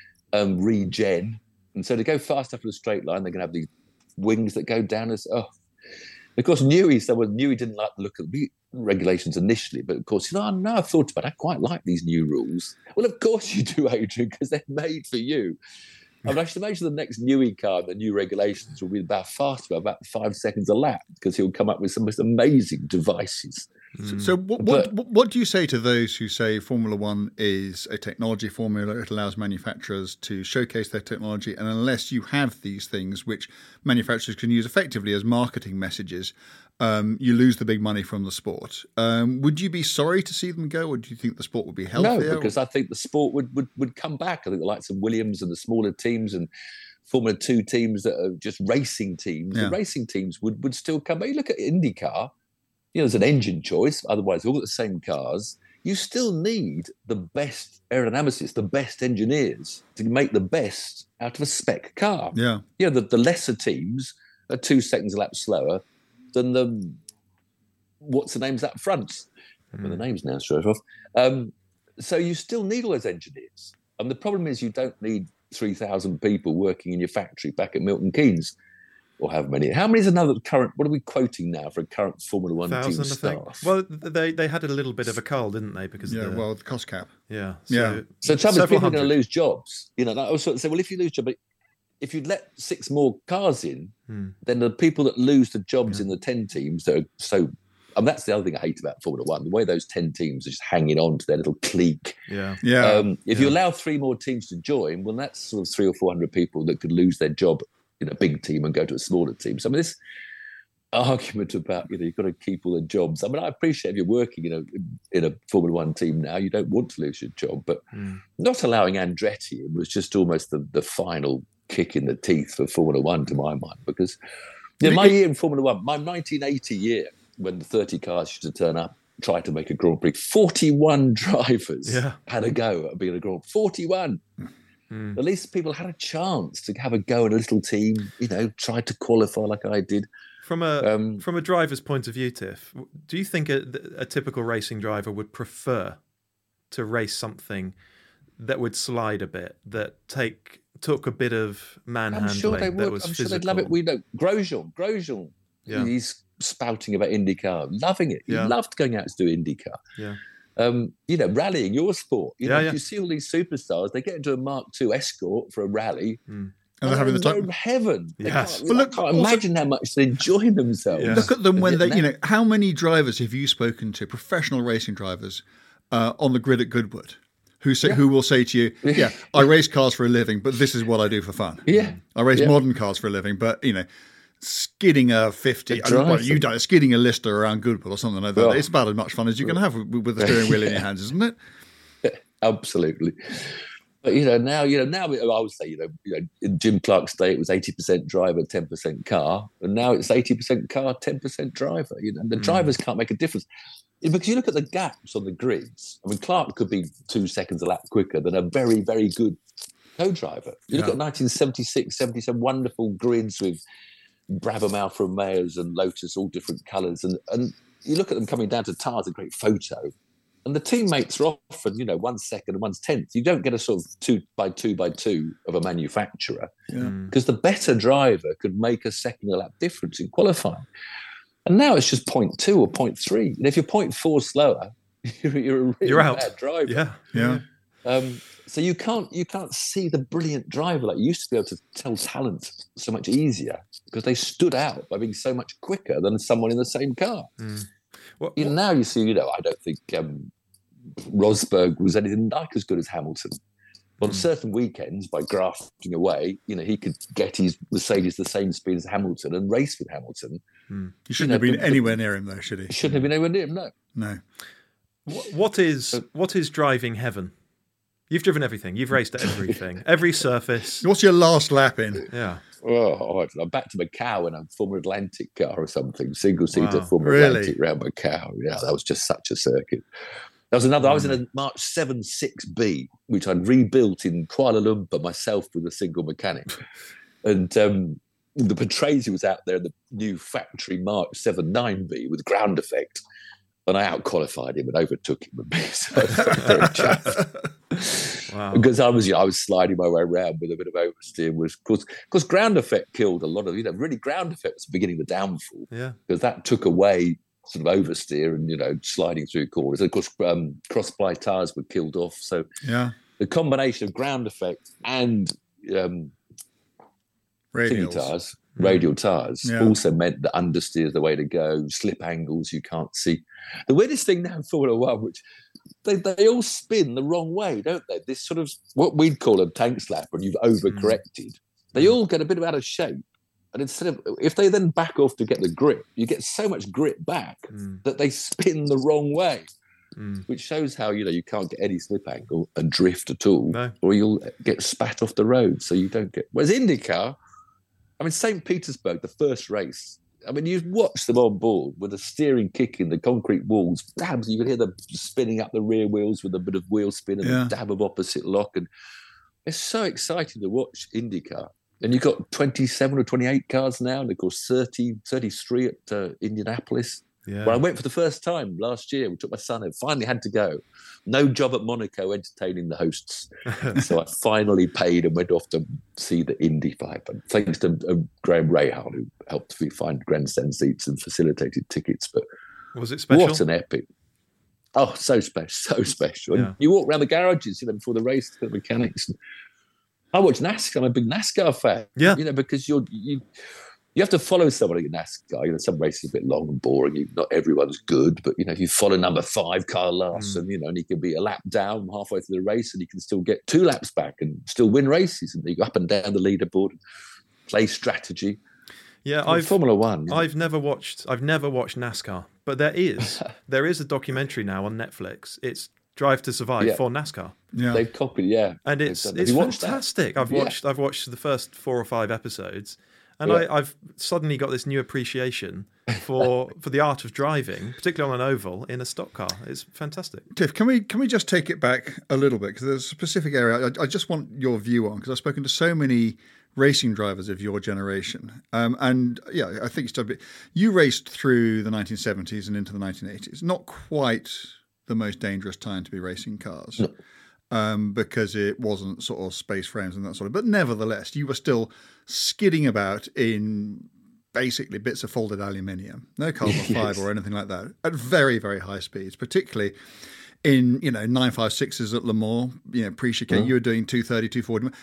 regen. And so to go fast up in a straight line, they're going to have these wings that go down as, Of course, Newey didn't like the look of the regulations initially, but of course, I've thought about it. I quite like these new rules. Well, of course you do, Adrian, because they're made for you. I should imagine the next Newey car, the new regulations will be about 5 seconds a lap because he'll come up with some most amazing devices. So what do you say to those who say Formula 1 is a technology formula? It allows manufacturers to showcase their technology. And unless you have these things, which manufacturers can use effectively as marketing messages, you lose the big money from the sport. Would you be sorry to see them go, or do you think the sport would be healthier? No, because I think the sport would come back. I think the likes of Williams and the smaller teams and Formula 2 teams that are just racing teams, the racing teams would still come back. You look at IndyCar, there's an engine choice. Otherwise, they've all got the same cars. You still need the best aerodynamicists, the best engineers to make the best out of a spec car. Yeah. The lesser teams are 2 seconds a lap slower. the what's the names up front. Well, the names now straight off. So you still need all those engineers. And the problem is you don't need 3,000 people working in your factory back at Milton Keynes, or how many. How many is another current? What are we quoting now for a current Formula One team staff? Well, they had a little bit of a cull, didn't they? Because the cost cap. Yeah. So trouble is people are going to lose jobs. You know, I was sort of say, well, if you lose jobs, if you'd let 6 more cars in, then the people that lose the jobs in the 10 teams that are so. And that's the other thing I hate about Formula One, the way those 10 teams are just hanging on to their little clique. If you allow 3 more teams to join, well, that's sort of 300 or 400 people that could lose their job in a big team and go to a smaller team. So, I mean, this argument about, you've got to keep all the jobs. I mean, I appreciate if you're working in a Formula One team now, you don't want to lose your job, but not allowing Andretti was just almost the final kick in the teeth for Formula One, to my mind, because my year in Formula One, my 1980 year, when the 30 cars used to turn up, try to make a Grand Prix, 41 drivers had a go at being a Grand Prix. 41. At least people had a chance to have a go at a little team, try to qualify like I did. From a driver's point of view, Tiff, do you think a typical racing driver would prefer to race something that would slide a bit, that took a bit of manhandling? I'm sure they would. I'm sure they'd love it. We know Grosjean. He's spouting about IndyCar, loving it. He loved going out to do IndyCar. Rallying, your sport. You see all these superstars, they get into a Mark II Escort for a rally, and they're having the time. Heaven. I can't imagine how much they're enjoying themselves. Look at them when they, how many drivers have you spoken to, professional racing drivers, on the grid at Goodwood, who will say to you, I race cars for a living, but this is what I do for fun. I race modern cars for a living, but skidding a 50, skidding a Lister around Goodwood or something like that. It's about as much fun as you can have with the steering wheel in your hands, isn't it? Absolutely. But now I would say in Jim Clark's day it was 80% driver, 10% car, and now it's 80% car, 10% driver. The drivers can't make a difference because you look at the gaps on the grids. I mean, Clark could be 2 seconds a lap quicker than a very, very good co-driver. You look at 1976, 77, wonderful grids with Brabham Alfa Romeos and Lotus, all different colours, and you look at them coming down to Tars, a great photo, and the teammates are often 1 second and 1 tenth. You don't get a sort of 2 by 2 by 2 of a manufacturer because the better driver could make a second a lap difference in qualifying. And now it's just 0.2 or 0.3. And if you're 0.4 slower, you're a really bad driver. So you can't see the brilliant driver like you used to be able to tell talent so much easier because they stood out by being so much quicker than someone in the same car. Now you see, I don't think Rosberg was anything like as good as Hamilton. On certain weekends, by grafting away, he could get his Mercedes the same speed as Hamilton and race with Hamilton. He shouldn't have been anywhere near him, though, should he? Shouldn't have been anywhere near him, no. What is driving heaven? You've driven everything. You've raced at everything, every surface. What's your last lap in? Yeah. Oh, I'm back to Macau in a Formula Atlantic car or something, single-seater Formula Atlantic round Macau. Yeah, that was just such a circuit. There was another. I was in a March 76B, which I'd rebuilt in Kuala Lumpur myself with a single mechanic, and the Patrese was out there in the new factory March 79B with ground effect. And I out-qualified him and overtook him a bit. So because I was sliding my way around with a bit of oversteer. Because ground effect killed a lot of, really ground effect was the beginning of the downfall. Yeah. Because that took away sort of oversteer and, sliding through corners. And of course, cross-ply tyres were killed off. So the combination of ground effect and radial tyres also meant that understeer is the way to go, slip angles you can't see. The weirdest thing now in Formula One, which they all spin the wrong way, don't they? This sort of what we'd call a tank slapper, and you've overcorrected. They all get a bit out of shape. And instead of, if they then back off to get the grip, you get so much grip back that they spin the wrong way. Which shows how, you can't get any slip angle and drift at all, or you'll get spat off the road. So you don't get. Whereas IndyCar, I mean, St. Petersburg, the first race, I mean, you've watched them on board with the steering kicking the concrete walls. Dabs, you could hear them spinning up the rear wheels with a bit of wheel spin and a dab of opposite lock. And it's so exciting to watch IndyCar. And you've got 27 or 28 cars now, and of course 33 at Indianapolis. Yeah. Well, I went for the first time last year. We took my son and finally had to go. No job at Monaco entertaining the hosts. So I finally paid and went off to see the Indy 500. Thanks to Graham Rahal, who helped me find grandstand seats and facilitated tickets. But was it special? What an epic. Oh, so special. Yeah. And you walk around the garages, before the race, the mechanics. I watch NASCAR. I'm a big NASCAR fan. Yeah. Because you have to follow somebody in NASCAR. Some races are a bit long and boring. Not everyone's good, but if you follow number 5, Kyle Larson, and he can be a lap down halfway through the race, and he can still get 2 laps back and still win races, and you go up and down the leaderboard, play strategy. Yeah, Formula One. I've never watched NASCAR, but there is a documentary now on Netflix. It's Drive to Survive for NASCAR. Yeah, they've copied. Yeah, and it's fantastic. I've watched the first 4 or 5 episodes. And I've suddenly got this new appreciation for the art of driving, particularly on an oval in a stock car. It's fantastic. Tiff, can we just take it back a little bit, because there's a specific area I just want your view on, because I've spoken to so many racing drivers of your generation, and I think you raced through the 1970s and into the 1980s. Not quite the most dangerous time to be racing cars. No. Because it wasn't sort of space frames and that sort of. But nevertheless, you were still skidding about in basically bits of folded aluminium, no carbon fibre or anything like that, at very, very high speeds, particularly in 956s at Le Mans, pre-chicane. You were doing 230, 240.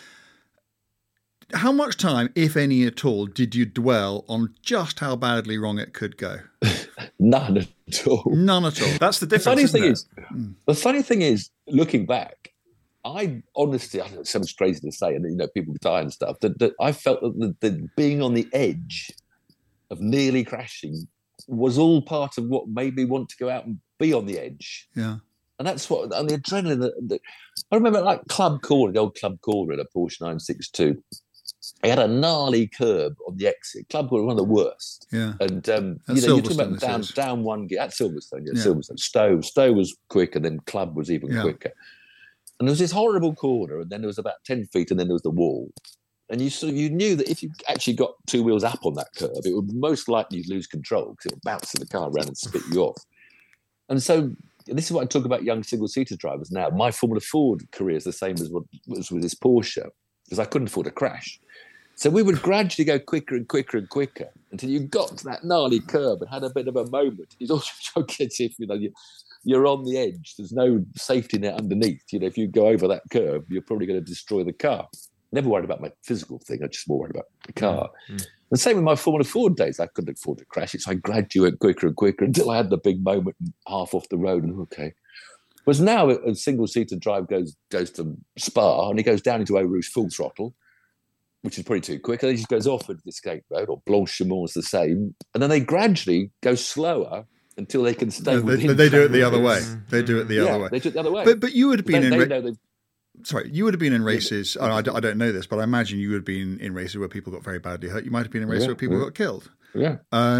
How much time, if any at all, did you dwell on just how badly wrong it could go? None at all. None at all. That's the difference. The funny thing is, looking back, I honestly, I know it sounds crazy to say, and people die and stuff, that I felt that being on the edge of nearly crashing was all part of what made me want to go out and be on the edge. Yeah. And that's what, and the adrenaline, I remember like Club Corner, the old Club Corner in a Porsche 962. I had a gnarly curb on the exit. Club was one of the worst. Yeah. And, you're talking about down one gear. At Silverstone, Silverstone. Stowe was quick, and then Club was even quicker. And there was this horrible corner, and then there was about 10 feet, and then there was the wall. And you knew that if you actually got 2 wheels up on that curve, it would most likely lose control, because it would bounce the car around and spit you off. And so this is what I talk about young single-seater drivers now. My Formula Ford career is the same as what was with this Porsche, because I couldn't afford a crash. So we would gradually go quicker and quicker and quicker until you got to that gnarly curb and had a bit of a moment. It's also as if you're on the edge. There's no safety net underneath. If you go over that curb, you're probably going to destroy the car. Never worried about my physical thing. I just more worried about the car. Mm-hmm. The same with my Formula Ford days. I couldn't afford to crash it, so I gradually went quicker and quicker until I had the big moment half off the road. And okay. Whereas now a single-seater drive goes to Spa, and he goes down into Eau Rouge full throttle, which is probably too quick. And then he just goes off into the escape road, or Blanchimont is the same. And then they gradually go slower until they can stay within. They do it the other way. They do it the other way. They do it the other way. But you would have been you would have been in races. I don't know this, but I imagine you would have been in races where people got very badly hurt. You might have been in races where people got killed. Yeah.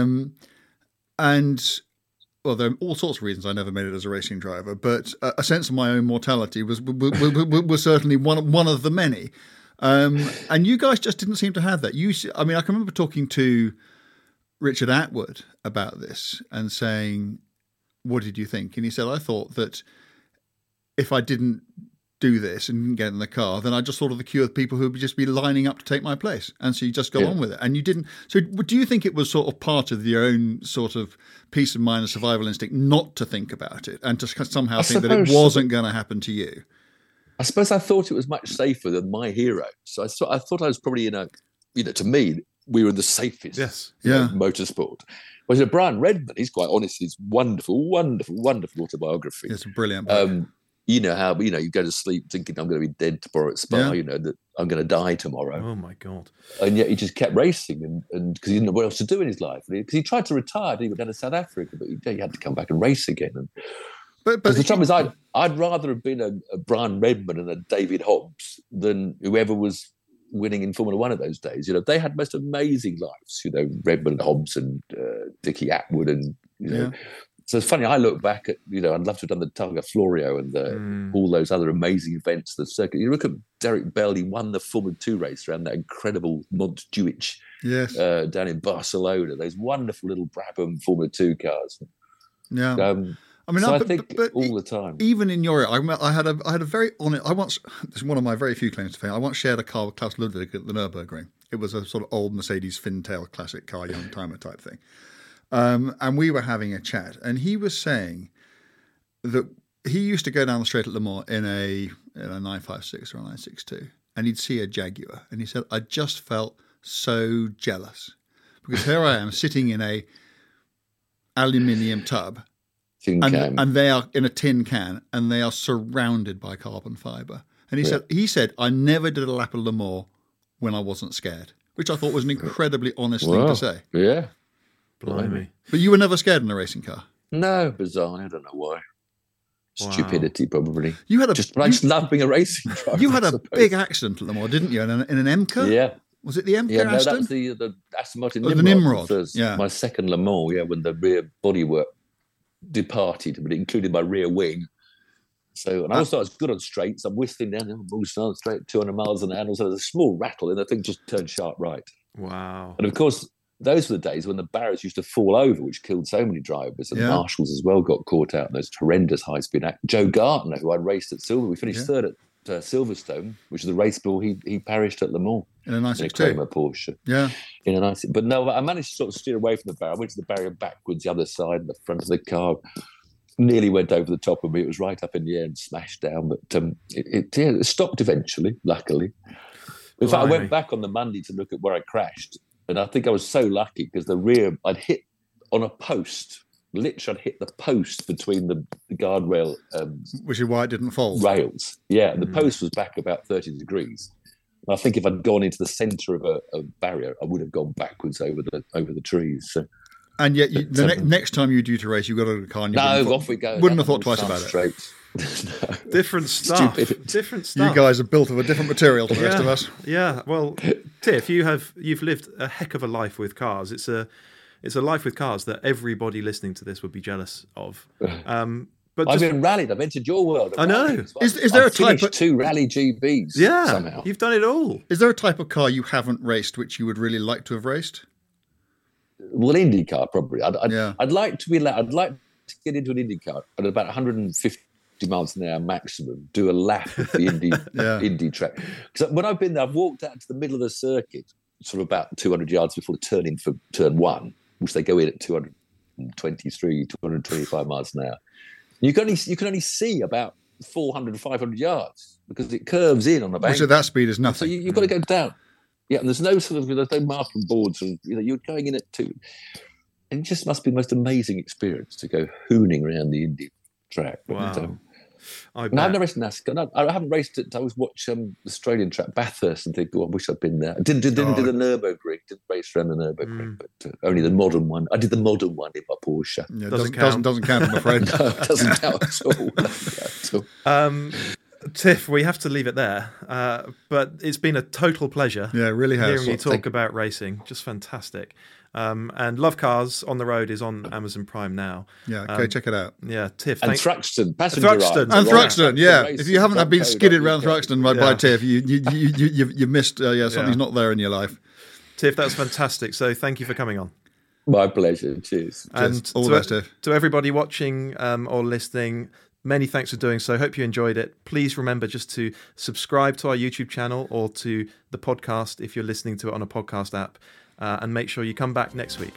And well, there are all sorts of reasons I never made it as a racing driver, but a sense of my own mortality was certainly one of the many. And you guys just didn't seem to have that. I can remember talking to Richard Atwood about this and saying, "What did you think?" And he said, "I thought that if I didn't do this and didn't get in the car, then I just thought of the queue of people who would just be lining up to take my place." And so you just go on with it. And you didn't. So do you think it was sort of part of your own sort of peace of mind and survival instinct not to think about it and to somehow think that it wasn't going to happen to you? I suppose I thought it was much safer than my hero. So I thought I was probably to me, we were in the safest motorsport. Whereas Brian Redman, he's quite honest, he's wonderful, wonderful, wonderful autobiography. It's a brilliant book. You know how, you go to sleep thinking I'm going to be dead tomorrow at Spa, that I'm going to die tomorrow. Oh my God. And yet he just kept racing and because he didn't know what else to do in his life. Because he tried to retire, he went down to South Africa, but he had to come back and race again. But the trouble is, I'd rather have been a Brian Redman and a David Hobbs than whoever was winning in Formula One of those days. They had most amazing lives. Redman and Hobbs and Dickie Atwood and So it's funny, I look back at, I'd love to have done the Targa Florio and all those other amazing events, the circuit. You look at Derek Bell, he won the Formula 2 race around that incredible Montjuic down in Barcelona. Those wonderful little Brabham Formula 2 cars. Yeah. I think all the time. Even in your area, I had a very honest. This is one of my very few claims to fame. I once shared a car with Klaus Ludwig at the Nürburgring. It was a sort of old Mercedes Fintail classic car, young timer type thing. And we were having a chat, and he was saying that he used to go down the straight at Le Mans in a 956 or a 962, and he'd see a Jaguar, and he said, I just felt so jealous because here I am sitting in a aluminium tub, and they are in a tin can, and they are surrounded by carbon fibre. And he said, I never did a lap of Le Mans when I wasn't scared, which I thought was an incredibly honest thing to say. Yeah. Blimey. But you were never scared in a racing car? No, bizarre. I don't know why. Stupidity, probably. You had I just love being a racing driver. You had a big accident at Le Mans, didn't you? In an MCA? Yeah. Was it the MCA? Yeah, no, that was the Aston Martin Nimrod. The Nimrod. Yeah. My second Le Mans, when the rear bodywork departed, but it included my rear wing. So, and I also was good on straights. I'm whistling down the straight 200 miles an hour. And also there's a small rattle, and the thing just turned sharp right. Wow. And of course, those were the days when the barriers used to fall over, which killed so many drivers. And marshals as well got caught out in those horrendous high-speed accidents. Joe Gardner, who I raced at Silver, we finished third at Silverstone, which is the race ball. He perished at Le Mans in a 962. A Porsche. Yeah. In a 962. But no, I managed to sort of steer away from the barrier. I went to the barrier backwards, the other side, the front of the car. Nearly went over the top of me. It was right up in the air and smashed down. But it stopped eventually, luckily. In fact, I went back on the Monday to look at where I crashed. And I think I was so lucky because the rear, I'd hit on a post. Literally, I'd hit the post between the guardrail. Which is why it didn't fall. Rails. Yeah, and the post was back about 30 degrees. And I think if I'd gone into the centre of a barrier, I would have gone backwards over the trees. So. And yet, next time you're due to race, you've got a car. And off we go. Wouldn't have thought twice about it. No. Different stuff. Different stuff. You guys are built of a different material to the rest of us. Yeah. Well, Tiff, you've lived a heck of a life with cars. It's a life with cars that everybody listening to this would be jealous of. But I've been rallied. I've entered your world. I know. Is there a type of 2 Rally GBs? Yeah. Somehow you've done it all. Is there a type of car you haven't raced which you would really like to have raced? Well, IndyCar probably. I'd like to be allowed. I'd like to get into an IndyCar at about 150 miles an hour maximum. Do a lap of the Indy track. Because when I've been there, I've walked out to the middle of the circuit, sort of about 200 yards before the turn in for turn 1, which they go in at 223, 225 miles an hour. You can only see about 400, 500 yards because it curves in on the bank. So that speed is nothing. So you've got to go down. Yeah, and there's no marking boards, and you're going in at 2. And it just must be the most amazing experience to go hooning around the Indy track. Wow. I've never raced NASCAR. No, I haven't raced it. I always watch Australian track Bathurst and think, I wish I'd been there. I didn't do the Nürburgring. Didn't race around the Nürburgring, but only the modern one. I did the modern one in my Porsche. Yeah, doesn't count, I'm afraid. No, it doesn't count at all. Tiff, we have to leave it there. But it's been a total pleasure. Yeah, it really has. Hearing you talk about racing, just fantastic. And Love Cars on the Road is on Amazon Prime now. Yeah, go check it out. Yeah, Tiff. And Thruxton, passenger Thruxton. And Thruxton, yeah. If you haven't been skidded around Thruxton by Tiff, you missed something's not there in your life. Tiff, that was fantastic. So thank you for coming on. My pleasure. Cheers. And all the best, Tiff. To everybody watching or listening, many thanks for doing so. Hope you enjoyed it. Please remember just to subscribe to our YouTube channel or to the podcast if you're listening to it on a podcast app. And make sure you come back next week.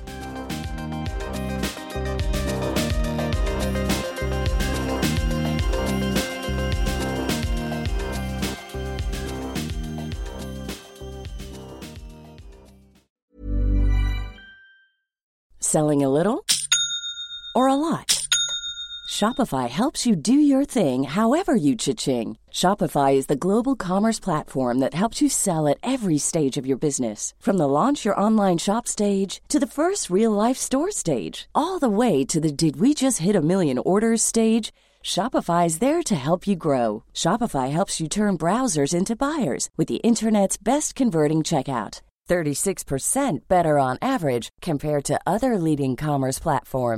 Selling a little or a lot? Shopify helps you do your thing however you cha-ching. Shopify is the global commerce platform that helps you sell at every stage of your business. From the launch your online shop stage to the first real-life store stage, all the way to the did we just hit a million orders stage. Shopify is there to help you grow. Shopify helps you turn browsers into buyers with the internet's best converting checkout. 36% better on average compared to other leading commerce platforms.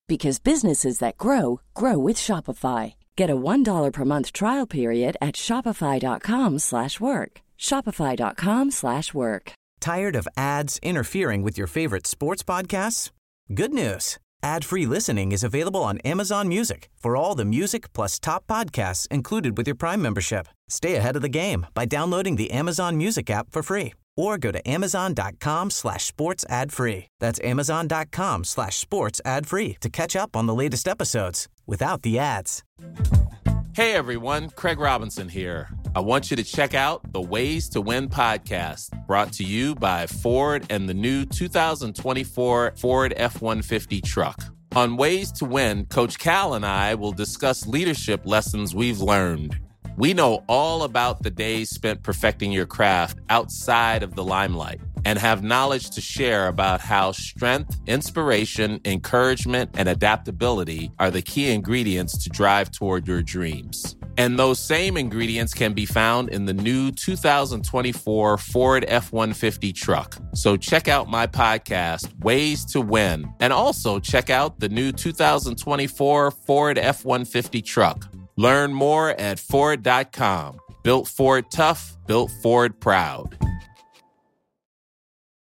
Because businesses that grow, grow with Shopify. Get a $1 per month trial period at shopify.com/work. Shopify.com/work. Tired of ads interfering with your favorite sports podcasts? Good news. Ad-free listening is available on Amazon Music for all the music plus top podcasts included with your Prime membership. Stay ahead of the game by downloading the Amazon Music app for free or go to amazon.com/sports ad free. That's amazon.com/sports ad free to catch up on the latest episodes without the ads. Hey everyone, Craig Robinson here. I want you to check out the Ways to Win podcast, brought to you by Ford and the new 2024 Ford F-150 truck. On Ways to Win, Coach Cal and I will discuss leadership lessons we've learned. We know all about the days spent perfecting your craft outside of the limelight and have knowledge to share about how strength, inspiration, encouragement, and adaptability are the key ingredients to drive toward your dreams. And those same ingredients can be found in the new 2024 Ford F-150 truck. So check out my podcast, Ways to Win, and also check out the new 2024 Ford F-150 truck. Learn more at Ford.com. Built Ford tough, built Ford proud.